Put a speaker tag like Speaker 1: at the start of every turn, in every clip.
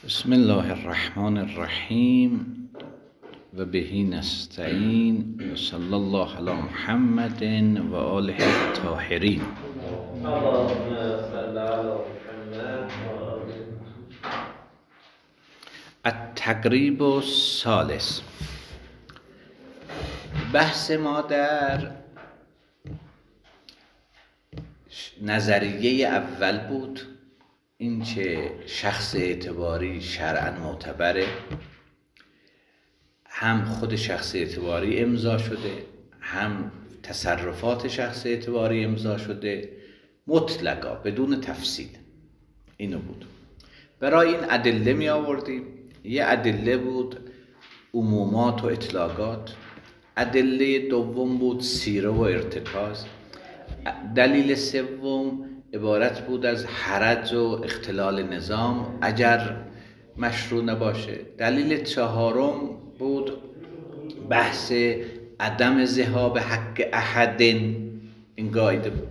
Speaker 1: بسم الله الرحمن الرحیم و بهی نستعین و صلی الله علی محمد و آله الطاهرین. التقریب الثالث. بحث ما در نظریه اول بود، این که شخص اعتباری شرعاً معتبره، هم خود شخص اعتباری امضا شده، هم تصرفات شخص اعتباری امضا شده، مطلقا بدون تفصیل. اینو بود. برای این ادله می آوردیم. یه ادله بود عمومات و اطلاقات، ادله دوم بود سیره و ارتکاز، دلیل سوم عبارت بود از حرج و اختلال نظام اگر مشروع نباشه، دلیل چهارم بود بحث عدم ذهاب حق احد، این قاعده بود.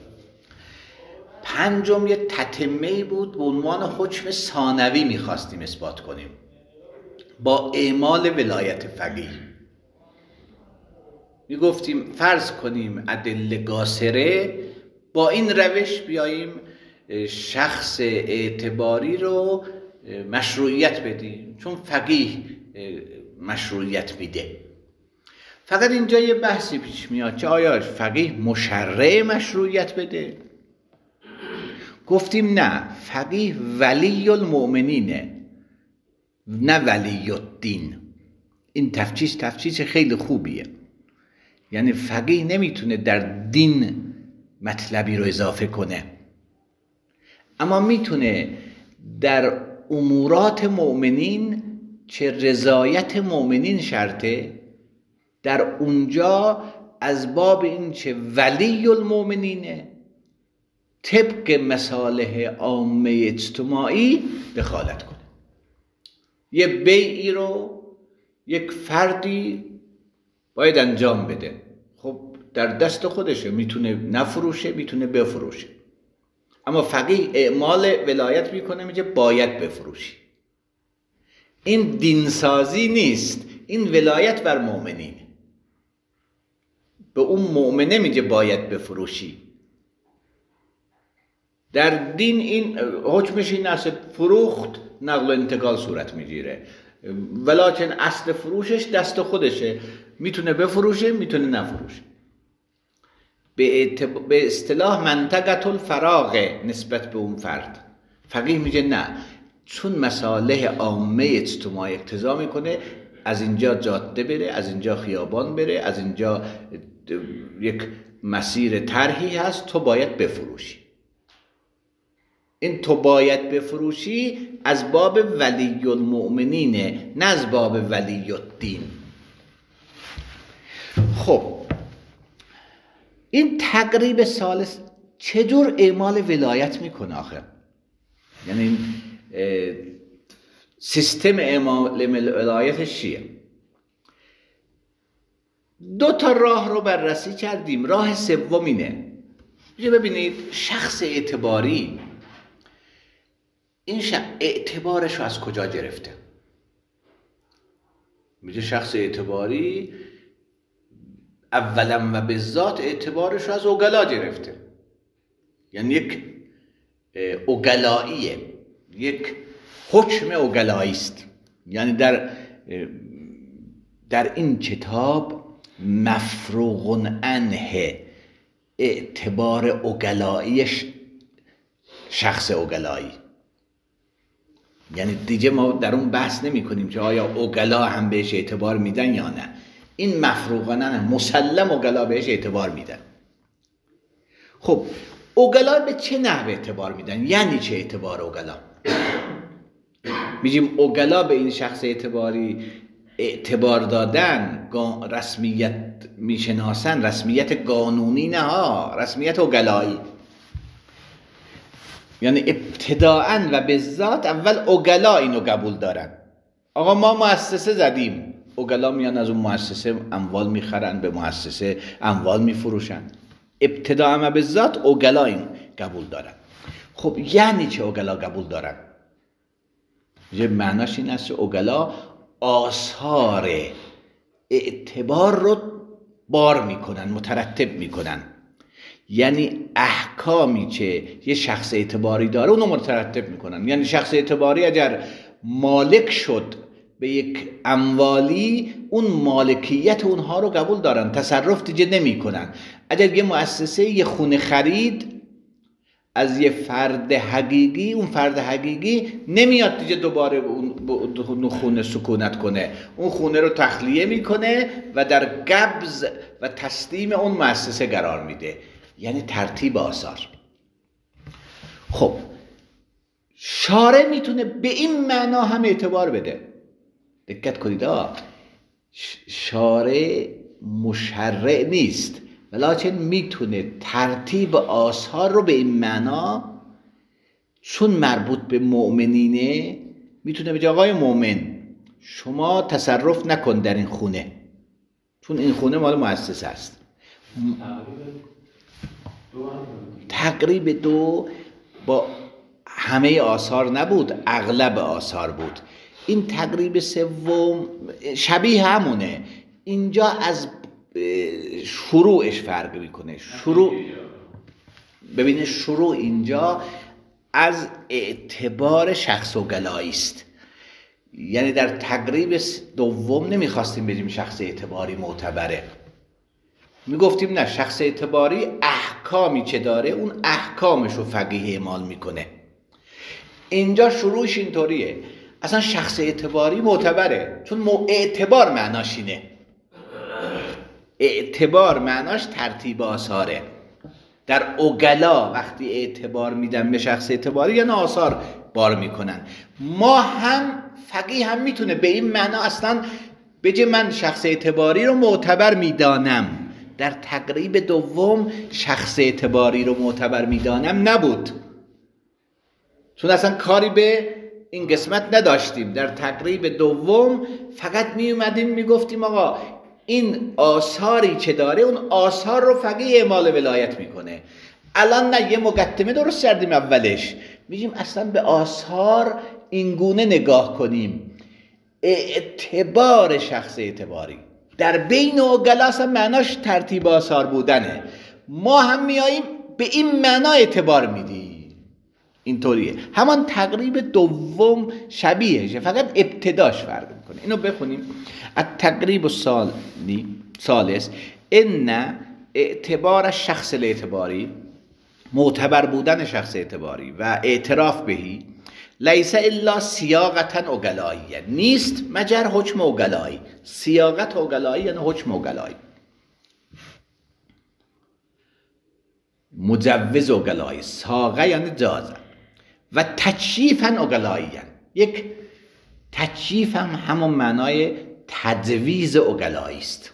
Speaker 1: پنجم یه تتمه‌ای بود به عنوان حکم ثانوی میخواستیم اثبات کنیم با اعمال ولایت فقیه. میگفتیم فرض کنیم ادله قاصره، با این روش بیاییم شخص اعتباری رو مشروعیت بدیم، چون فقیه مشروعیت میده. فقط اینجا یه بحثی پیش میاد که آیا فقیه مشرع مشروعیت بده؟ گفتیم نه، فقیه ولی المؤمنینه نه ولی الدین. این تفصیل خیلی خوبیه. یعنی فقیه نمیتونه در دین مطلبی رو اضافه کنه، اما میتونه در امورات مؤمنین چه رضایت مؤمنین شرطه، در اونجا از باب این چه ولی المؤمنینه طبق مصالح عامه اجتماعی دخالت کنه. یه بیعی رو یک فردی باید انجام بده، خب در دست خودشه، میتونه نفروشه میتونه بفروشه، اما فقیه اعمال ولایت میکنه، میگه باید بفروشی. این دینسازی نیست، این ولایت بر مؤمنین. به اون مؤمنه میگه باید بفروشی. در دین این حکمش این است، فروخت نقل و انتقال صورت میگیره، ولیکن اصل فروشش دست خودشه، میتونه بفروشه میتونه نفروشه. به اصطلاح منطقه الفراغ نسبت به اون فرد. فقیه میگه نه، چون مصالح عامه اجتماعی اقتضا میکنه از اینجا جاده بره، از اینجا خیابان بره، از اینجا یک مسیر طرحی هست، تو باید بفروشی. این تو باید بفروشی از باب ولی المؤمنینه، نه از باب ولی الدین. خب این تقریب ثالث چجور اعمال ولایت میکنه آخر؟ یعنی سیستم اعمال ولایتش چیه؟ دو تا راه رو بررسی کردیم. راه سوم اینه، ببینید شخص اعتباری این اعتبارش رو از کجا گرفته؟ میگه شخص اعتباری اولا و به ذات اعتبارش رو از عقلا گرفته، یعنی یک عقلاییه، یک حکم عقلایی است. یعنی در این کتاب مفروغ عنه اعتبار عقلاییش شخص عقلایی. یعنی دیگه ما در اون بحث نمی کنیم که آیا عقلا هم بهش اعتبار میدن یا نه. این مفروغانه مسلم عقلا بهش اعتبار میدن. خب عقلا به چه نحو اعتبار میدن؟ یعنی چه اعتبار عقلا؟ میگیم عقلا به این شخص اعتباری اعتبار دادن، رسمیت میشناسن، رسمیت قانونی نه ها، رسمیت عقلایی. یعنی ابتداءً و به ذات اول عقلا اینو قبول دارن. آقا ما مؤسسه زدیم، عقلا میان از اون مؤسسه اموال میخرن، به مؤسسه اموال میفروشن. ابتداءً و به ذات عقلا این قبول دارن. خب یعنی چه عقلا قبول دارن؟ معناش این است که اوگلا آثار اعتبار رو بار میکنن، مترتب میکنن. یعنی احکامی که یه شخص اعتباری داره اونو مترتب میکنن. یعنی شخص اعتباری اگر مالک شد به یک اموالی، اون مالکیت اونها رو قبول دارن، تصرف دیگه نمی کنن. اگر یه مؤسسه یه خونه خرید از یه فرد حقیقی، اون فرد حقیقی نمیاد دیگه دوباره اون خونه سکونت کنه، اون خونه رو تخلیه میکنه و در قبض و تسلیم اون مؤسسه قرار میده. یعنی ترتیب آثار. خب شارع میتونه به این معنا هم اعتبار بده. دقت کنید، شارع مشرع نیست، ولیکن میتونه ترتیب آثار رو به این معنا، چون مربوط به مؤمنینه، میتونه بگه آقای مؤمن شما تصرف نکن در این خونه، چون این خونه مال مؤسسه است. تقریب 2 با همه آثار نبود، اغلب آثار بود. این تقریب 3 شبیه همونه. اینجا از شروعش فرق میکنه. ببینید شروع اینجا از اعتبار شخص اوگلایی است. یعنی در تقریب 2 نمیخواستیم بگیم شخص اعتباری معتبره، میگفتیم نه، شخص اعتباری احکامی که داره اون احکامش رو فقیه اعمال میکنه. اینجا شروعش اینطوریه، اصلا شخص اعتباری معتبره، چون اعتبار معناش اینه. اعتبار معناش ترتیب آثاره. در اوگلا وقتی اعتبار میدن به شخص اعتباری یعنی آثار بار میکنن. ما هم فقیه هم میتونه به این معنا اصلا بگه من شخص اعتباری رو معتبر میدانم. در تقریب 2 شخص اعتباری رو معتبر میدانم نبود، چون اصلا کاری به این قسمت نداشتیم. در تقریب 2 فقط می اومدیم میگفتیم آقا این آثاری که داره اون آثار رو فقیه اعمال ولایت میکنه. الان نه، یه مقدمه درست کردیم اولش، میگیم اصلا به آثار اینگونه نگاه کنیم. اعتبار شخص اعتباری در بین اوگلا اصلا معناش ترتیب آثار بودنه. ما هم میاییم به این معنا اعتبار میدیم. اینطوریه. همان تقریب 2 شبیهشه، فقط ابتداش فرق میکنه. اینو بخونیم. التقریب الثالث ان اعتبار شخص الاعتباری، معتبر بودن شخص اعتباری و اعتراف بهی، لیس الا سیاقتا اوگلایی، نیست مگر حکم اوگلایی. سیاقت اوگلایی یعنی حکم اوگلایی، مجوز اوگلایی، ساقه یعنی جازه، و تکشیفا اوگلایی. یک تکشیف هم همون معنای تجویز اوگلایی است.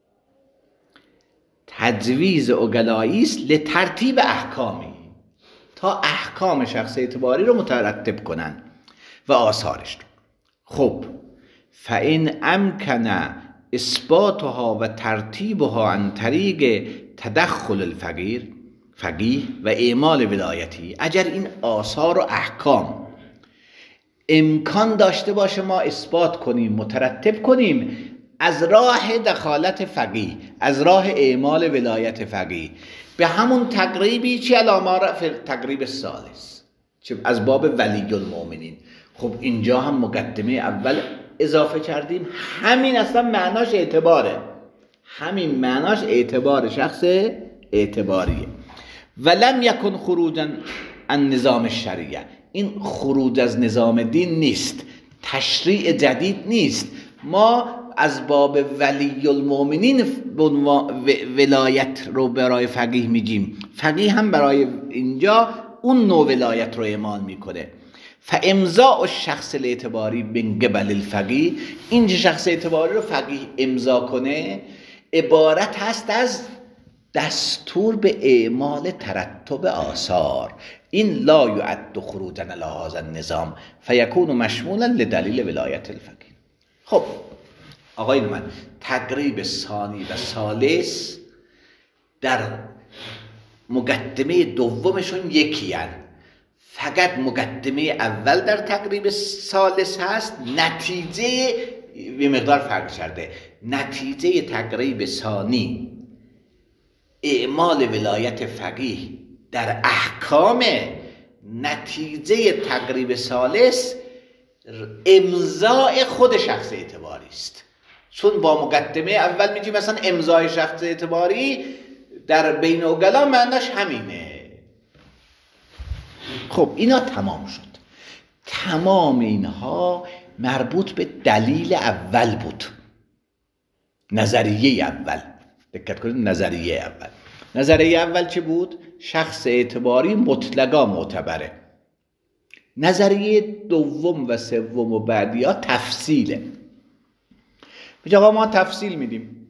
Speaker 1: تجویز اوگلایی است لترتیب احکامی، تا احکام شخص اعتباری رو مترتب کنن و آثارش رو. خب فإن امکن اثباتها و ترتیبها عن طریق تدخل فقیه و اعمال ولایتی، اگر این آثار و احکام امکان داشته باشه ما اثبات کنیم، مترتب کنیم از راه دخالت فقیه، از راه اعمال ولایت فقیه، به همون تقریبی چه علامه فی تقریب الثالث، چه از باب ولی المؤمنین. خب اینجا هم مقدمه اول اضافه کردیم، همین اصلا معناش اعتباره، همین معناش اعتبار شخص اعتباریه. ولم یکن خروجا عن نظام الشریعه، این خروج از نظام دین نیست، تشریع جدید نیست. ما از باب ولی المؤمنین ولایت رو برای فقیه میگیم، فقیه هم برای اینجا اون نوع ولایت رو اعمال میکنه. فامضاء الشخص الاعتباری من قبل الفقیه، این شخص اعتباری رو فقیه امضا کنه عبارت هست از دستور به اعمال ترتب آثار. این لا یعد خروجا علی هذا النظام فیکون مشمولا لدلیل ولایت الفقیه. خب آقای من، تقریب ثانی و ثالث در مقدمه دومشون یکی هن. فقط مقدمه اول در تقریب ثالث هست، نتیجه یه مقدار فرق کرده. نتیجه تقریب ثانی اعمال ولایت فقیه در احکام، نتیجه تقریب ثالث امضای خود شخص اعتباری است. چون با مقدمه اول میگی مثلا امضای شخص اعتباری در بین اوگلا معناش همینه. خب اینا تمام شد. تمام اینها مربوط به دلیل اول بود، نظریه اول. دقت کنید، نظریه اول چه بود؟ شخص اعتباری مطلقا معتبره. نظریه دوم و سوم و بعدی ها تفصیله. میگه آقا ما تفصیل میدیم،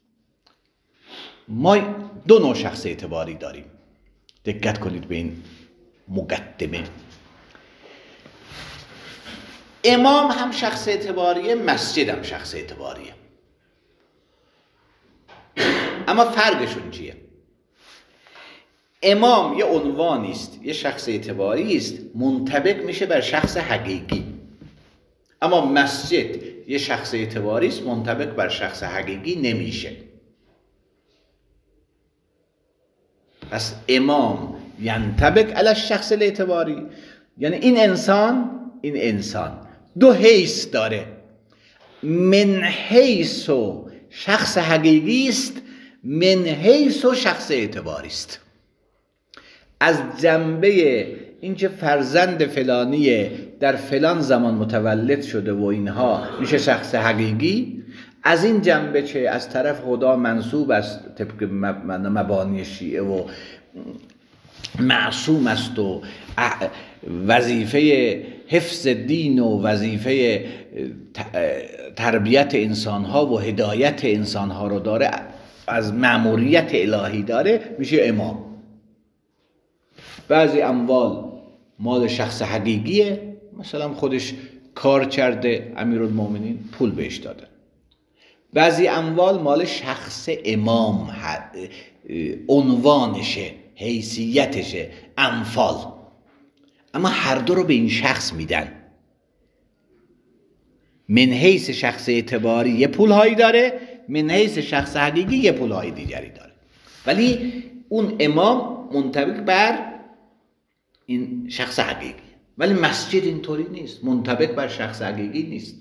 Speaker 1: ما دو نوع شخص اعتباری داریم. دقت کنید به این مقدمه. امام هم شخص اعتباریه، مسجد هم شخص اعتباریه، اما فرقشون چیه؟ امام یه عنوانی است، یه شخص اعتباری است، منطبق میشه بر شخص حقیقی. اما مسجد یه شخص اعتباری است، منطبق بر شخص حقیقی نمیشه. پس امام ینطبق علی الشخص الاعتباری، یعنی این انسان دو حیث داره. من حیث شخص حقیقی است، من حیث شخص اعتباری است. از جنبه اینکه فرزند فلانیه در فلان زمان متولد شده و اینها میشه شخص حقیقی. از این جنبه چه از طرف خدا منصوب است طبق مبانی شیعه و معصوم است و وظیفه حفظ دین و وظیفه تربیت انسانها و هدایت انسانها رو داره، از مأموریت الهی داره، میشه امام. بعضی اموال مال شخص حقیقیه، مثلا خودش کار کرده امیرالمومنین پول بهش داده. بعضی اموال مال شخص امام، عنوانشه، حیثیتشه، انفال، اما هر دو رو به این شخص میدن. من حیث شخص اعتباری یه پولهایی داره، من حیث شخص حقیقی یه پولهای دیگری داره. ولی اون امام منطبق بر این شخص حقیقی. ولی مسجد اینطوری نیست، منطبق بر شخص حقیقی نیست.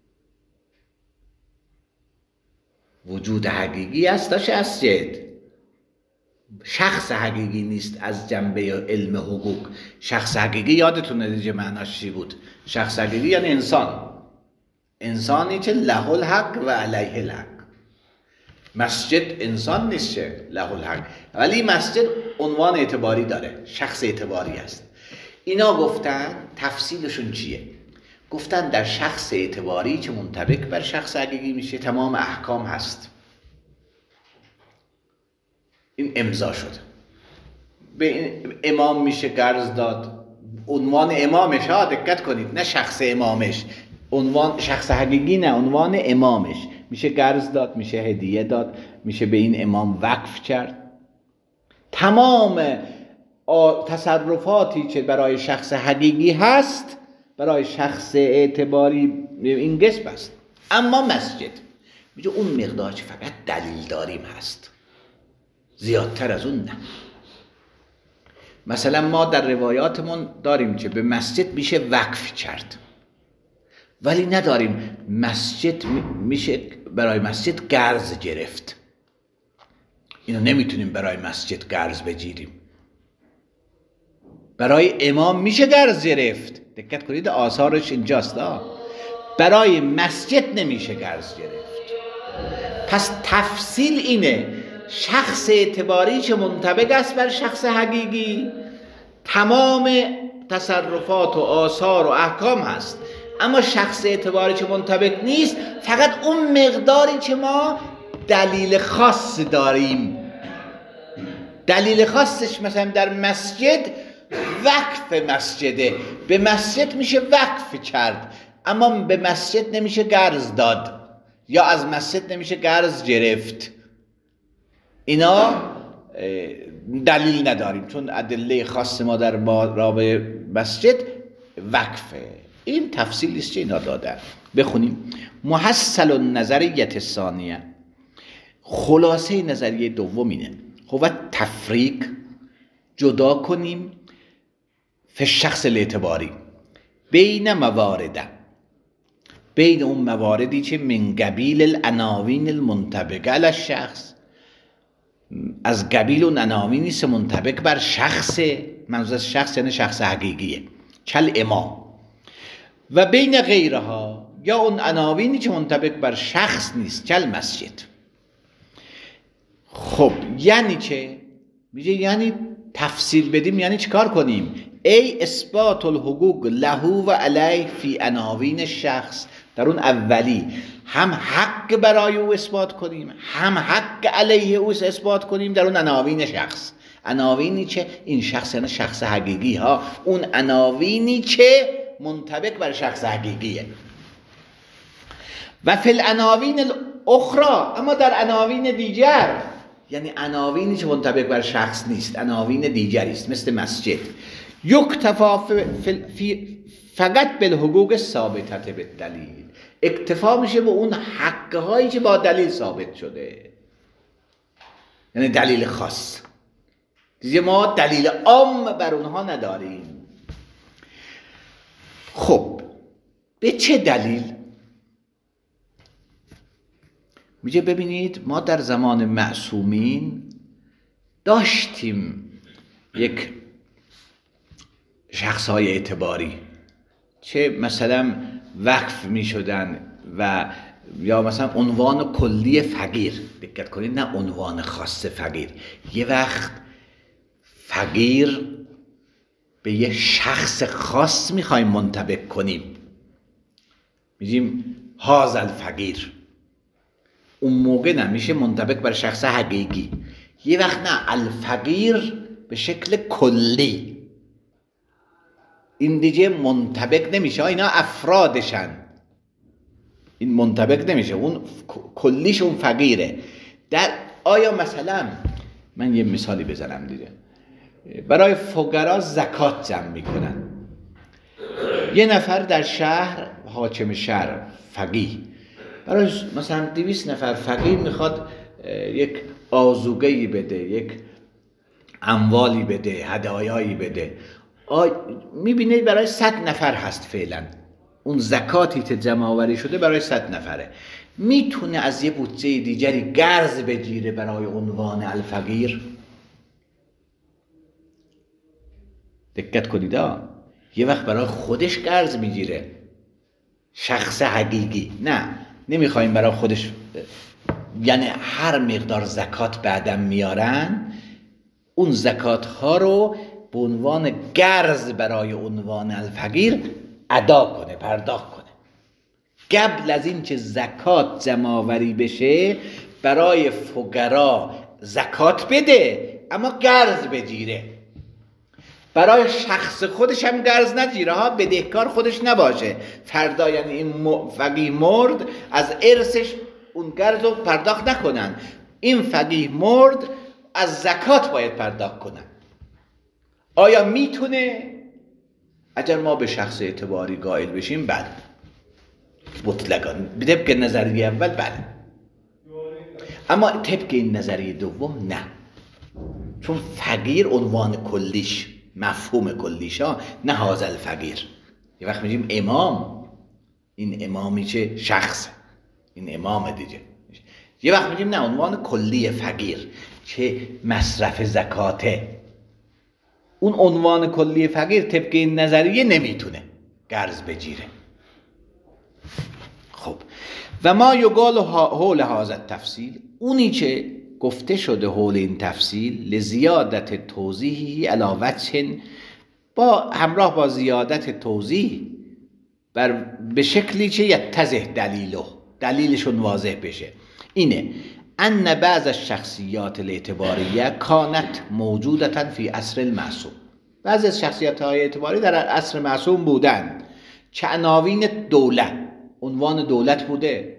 Speaker 1: وجود حقیقی است تا مسجد، شخص حقیقی نیست. از جنبه علم حقوق شخص حقیقی یادتونه دیگه معناش چی بود؟ شخص حقیقی یعنی انسانی که له الحق و علیه الحق. مسجد انسان نیست که له الحق، ولی مسجد عنوان اعتباری داره، شخص اعتباری است. اینا گفتن تفصیلشون چیه؟ گفتن در شخص اعتباری که منطبق بر شخص حقیقی میشه تمام احکام هست. این امضا شد، به این امام میشه قرض داد، عنوان امامش ها، دقت کنید، نه شخص امامش، عنوان شخص حقیقی نه، عنوان امامش میشه قرض داد، میشه هدیه داد، میشه به این امام وقف کرد. تمام تصرفاتی که برای شخص حقیقی هست برای شخص اعتباری این قسم است. اما مسجد میگه اون مقدار که فقط دلیل داریم هست، زیادتر از اون نه. مثلا ما در روایاتمون داریم که به مسجد میشه وقف کرد، ولی نداریم مسجد میشه برای مسجد قرض گرفت. اینو نمیتونیم برای مسجد قرض بگیریم. برای امام میشه قرض گرفت، دقت کنید آثارش اینجاست. برای مسجد نمیشه قرض گرفت. پس تفصیل اینه، شخص اعتباری که منطبق است بر شخص حقیقی تمام تصرفات و آثار و احکام هست، اما شخص اعتباری که منطبق نیست فقط اون مقداری که ما دلیل خاص داریم. دلیل خاصش مثلا در مسجد وقف مسجده، به مسجد میشه وقف کرد اما به مسجد نمیشه قرض داد یا از مسجد نمیشه قرض گرفت. اینا دلیل نداریم چون ادله خاص ما در باب مسجد وقفه. این تفصیلی است که اینا دادن. بخونیم. محصل النظریه الثانیه، خلاصه نظریه دوم اینه. هو تفریق، جدا کنیم، فی الشخص الاعتباری، بین موارد، بین اون مواردی که من قبیل العناوین المنطبقه علی الشخص، از قبیل اون عناوینی است منطبق بر شخص، منظور از شخص یعنی شخص حقیقیه، کل امام، و بین غیرها، یا اون عناوینی که منطبق بر شخص نیست، کل مسجد. خب یعنی چه؟ میگه یعنی تفصیل بدیم، یعنی چیکار کنیم؟ ای اثبات الحقوق له و علیه فی عناوین شخص، در اون اولی هم حق برای او اثبات کنیم، هم حق علیه او اثبات کنیم در اون عناوین شخص. عناوینی که این شخص یعنی شخص حقیقی ها، اون عناوینی که منطبق بر شخص حقیقیه. و فی العناوین الاخرى، اما در عناوین دیگر، یعنی عناوینی که منطبق بر شخص نیست، عناوین دیگری است، مثل مسجد، یکتفا فقط بالحقوق ثابته بالدلیل، اکتفا میشه به اون حقهایی که با دلیل ثابت شده، یعنی دلیل خاص. دیگه ما دلیل عام بر اونها نداریم. خب به چه دلیل؟ میگه ببینید ما در زمان معصومین داشتیم یک شخصهای اعتباری چه مثلا وقف می شدن و یا مثلا عنوان کلی فقیر، دقت کنید، نه عنوان خاص فقیر. یه وقت فقیر به یه شخص خاص میخوایم منطبق کنیم، میگیم هذا الفقیر، اون موقع نمیشه منطبق بر شخص حقیقی. یه وقت نه، الفقیر به شکل کلی، این دیگه منطبق نمیشه، اینا افرادشن، این منطبق نمیشه، اون کلیش اون فقیره. در آیا مثلا من یه مثالی بزنم دیگه، برای فقرا زکات جمع میکنن، یه نفر در شهر، حاکم شهر فقیه، برای مثلا 200 نفر فقیر میخواد یک آذوقه‌ای بده، یک اموالی بده، هدایایی بده، میبینه برای 100 نفر هست فعلا، اون زکاتی که جمع آوری شده برای 100 نفره. میتونه از یه بودجه دیگری قرض بگیره برای عنوان الفقیر؟ دقت کنید، یه وقت برای خودش قرض میگیره، شخص حقیقی، نه نمیخوایم برای خودش، یعنی هر مقدار زکات بعدم میارن، اون زکات ها رو به عنوان قرض برای عنوان الفقیر ادا کنه، پرداخت کنه. قبل از این که زکات جمع آوری بشه برای فقرا زکات بده، اما قرض بگیره. برای شخص خودش هم قرض نگیره ها، بدهکار خودش نباشه، فردا یعنی این فقیه مرد از ارثش اون قرض رو پرداخت نکنن، این فقیه مرد از زکات باید پرداخت کنن. آیا میتونه؟ اگر ما به شخص اعتباری قائل بشیم بله، مطلقاً طبق نظریه اول بله، اما طبق این نظریه دوم نه، چون فقیر عنوان کلیش، مفهوم کلیش ها، نه هذا الفقیر. یه وقت میگیم امام، این امامی که شخص، این امام دیگه. یه وقت میگیم نه، عنوان کلی فقیر که مصرف زکاته، اون عنوان کلی فقیر طبق این نظریه نمیتونه قرض بگیره. خب و ما یقال حول هذا التفصیل، اونی که گفته شده حول این تفصیل، لزیادت توضیحی علی وجه، با همراه با زیادت توضیح به شکلی که یتضح دلیلشون واضح بشه، اینه ان بعض الشخصیات الاعتباریه کانت موجودتا فی عصر المعصوم، بعضی از شخصیت های اعتباری در عصر معصوم بودن، که عناوین دولت، عنوان دولت بوده،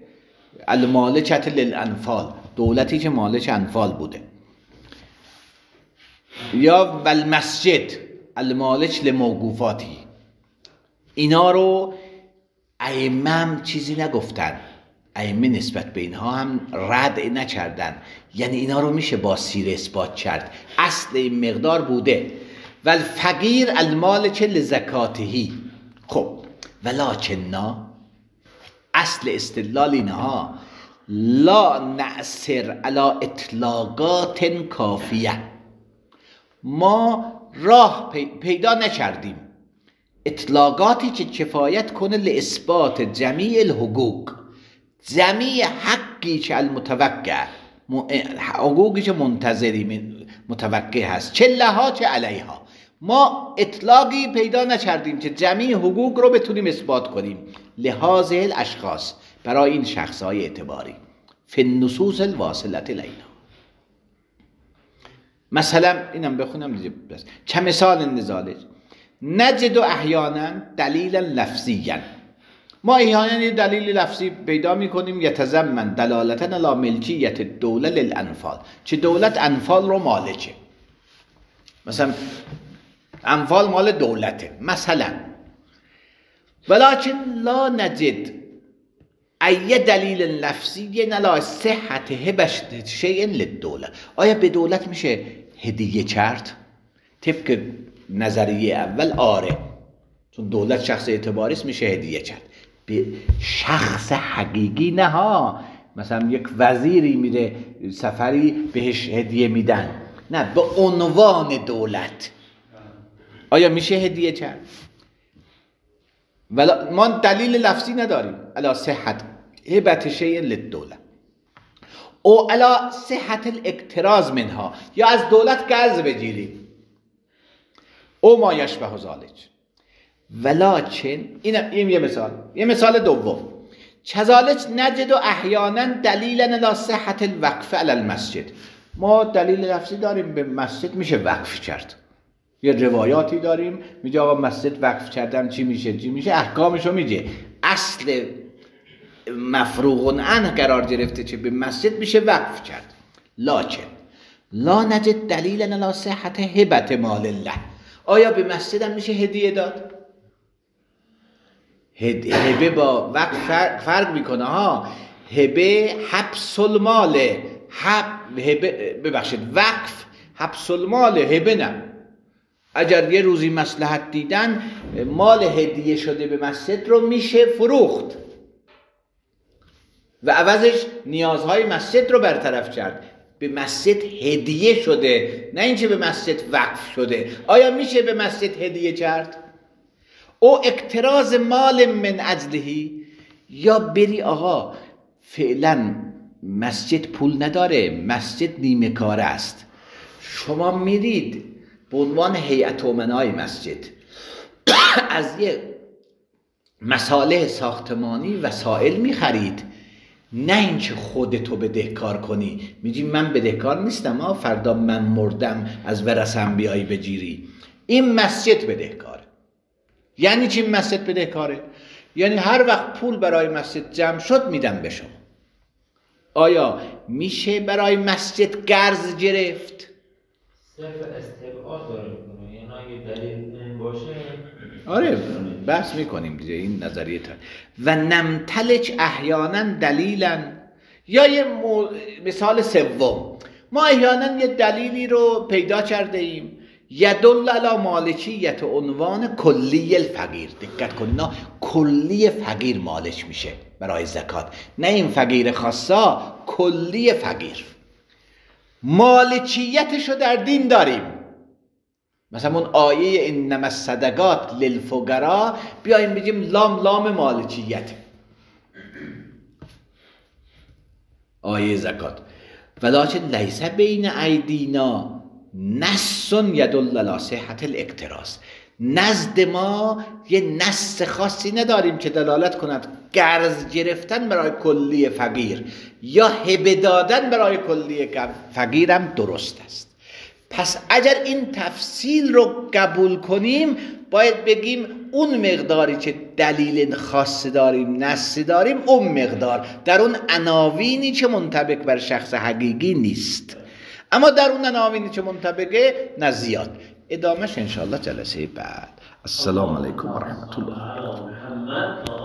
Speaker 1: المالکة للانفال، دولتی که مالک انفال بوده، یا والمسجد المالک لموقوفاتی، اینا رو ائمه هم چیزی نگفتن، ائمه نسبت به اینها هم رد نکردن، یعنی اینا رو میشه با سیر اثبات کرد. اصل این مقدار بوده والفقیر المالک لزکاتهی. خب ولکننا، اصل استدلال اینها لا نأثر علی اطلاقات کافیه، ما راه پیدا نکردیم اطلاقاتی که کفایت کنه لاثبات جمیع الحقوق، جمیع حقی که المتوقع، حقوقی که منتظریم متوقع هست، چه لها چه علیها، ما اطلاقی پیدا نکردیم که جمیع حقوق رو بتونیم اثبات کنیم لهذه الاشخاص، برای این شخصهای اعتباری، فی النصوص الواصلة الینا. مثلا اینم بخونم دیگه بس. چه مثال نزالش نجد احیانا دلیلا لفظیا، ما احیانا یه دلیل لفظی پیدا میکنیم یتضمن دلالتا علی ملکیت الدوله للانفال، چه دولت انفال رو مالکه، مثلا انفال مال دولته مثلا، ولکن لا نجد ای دلیل لفظی علی صحت هبه شیء للدوله، آیا به دولت میشه هدیه کرد؟ طبق نظریه اول آره، چون دولت شخص اعتباری است میشه هدیه کرد، به شخص حقیقی نه ها، مثلا یک وزیری میره سفری بهش هدیه میدن، نه، به عنوان دولت آیا میشه هدیه کرد؟ ولی ما دلیل لفظی نداریم علی صحت هبه شیء للدوله او علی صحت الاقتراض منها، یا از دولت قرض بگیریم او ما یشبه ذلک، ولکن این یه مثال دوم، کذالک نجد احیانا دلیلا علی صحت الوقف علی المسجد، ما دلیل لفظی داریم به مسجد میشه وقف کرد، یه روایاتی داریم میگه آقا مسجد وقف کردم چی میشه احکامشو میگه، اصل مفروغ عنه قرار گرفته چه به مسجد میشه وقف کرد، لکن لا نجد دلیلا علی صحت هبه مال الله، آیا به مسجد هم میشه هدیه داد؟ هبه با وقف فرق میکنه ها، هبه حبس المال، وقف حبس المال، هبه نه، اگر یه روزی مصلحت دیدن مال هدیه شده به مسجد رو میشه فروخت و عوضش نیازهای مسجد رو برطرف کرد، به مسجد هدیه شده نه اینکه به مسجد وقف شده، آیا میشه به مسجد هدیه کرد؟ او اقتراض مال من اجلهی، یا بری آقا فعلا مسجد پول نداره، مسجد نیمه کار است، شما میرید به عنوان هیئت امنای مسجد از یه مصالح ساختمانی وسایل میخرید، نه اینکه خودتو بدهکار کنی، میگی من بدهکار نیستم فردا من مردم از ورثه‌ام بیایی بگیری، این مسجد بدهکاره. یعنی چی مسجد بدهکاره؟ یعنی هر وقت پول برای مسجد جمع شد میدم به شما. آیا میشه برای مسجد قرض گرفت؟
Speaker 2: صرف استبعاد داره میکنه، یعنی اگه دلیل این باشه
Speaker 1: آره بحث میکنیم دیگه این نظریه تا. و نمتلک احیانا دلیلا، یا یه مثال سوم، ما احیانا یه دلیلی رو پیدا کرده ایم یدل علی مالکیت عنوان کلی الفقیر، دقت کن، کلی فقیر مالک میشه برای زکات، نه این فقیر خاصا، کلی فقیر مالکیتش رو در دین داریم. مثلا اون آیه انما الصدقات للفقراء، بیایم بگیم لام مالکیت آیه زکات، ولکن لیس بین ایدینا نص یدل علی صحت الاقتراض، نزد ما یه نص خاصی نداریم که دلالت کند قرض گرفتن برای کلی فقیر یا هبه دادن برای کلی فقیرم درست است. پس اگر این تفصیل رو قبول کنیم باید بگیم اون مقداری که دلیل خاص داریم، نص داریم، اون مقدار در اون عناوینی که منطبق بر شخص حقیقی نیست. اما درون نامینی چه منطبقه نه زیاد. ادامهش انشاءالله جلسه بعد. السلام علیکم و رحمت الله.